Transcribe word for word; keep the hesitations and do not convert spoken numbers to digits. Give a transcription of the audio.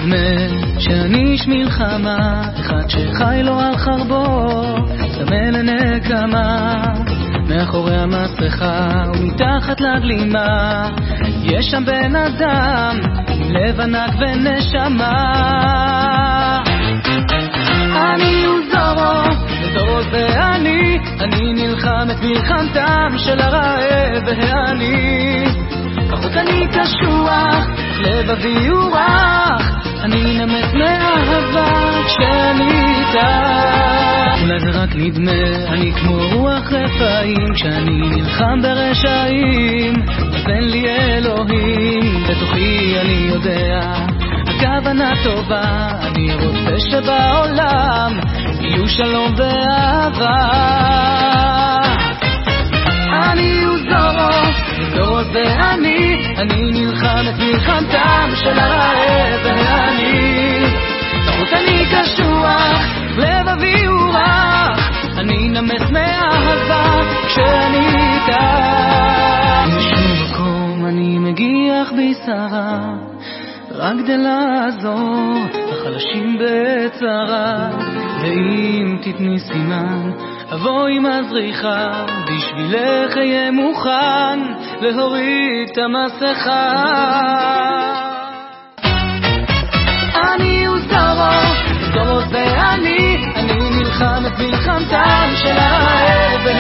נדמה שאני איש מלחמה, אחד שחי לו על חרבו, צמא לנקמה. מאחורי המסכה ומתחת לגלימה יש שם בן אדם עם לב ענק ונשמה. אני וזורו, וזורו זה אני, אני נלחם את מלחמתם של הרעב והעני. פחות אני קשוח, לבבי הוא רך, אני נמס מאהבה כשאני איתך. אולי זה רק נדמה, אני כמו רוח רפאים כשאני נלחם ברשעים, אז אין לי אלוהים, בתוכי אני יודע הכוונה טובה, אני רוצה שבעולם יהיו שלום ואהבה. אני וזורו, וזורו זה אני, אני נלחם את מלחמתם של הרעב והעני. בחוץ אני קשוח, לבבי הוא רך, אני נמס מאהבה כשאני איתך. משום מקום אני מגיח בשרה, רק כדי לעזור לחלשים בצרה. ואם תתני סימן אבוא עם הזריחה, בשבילך אהיה מוכן להוריד את המסכה. אני וזורו, וזורו זה אני, אני נלחם את מלחמתם של הרעב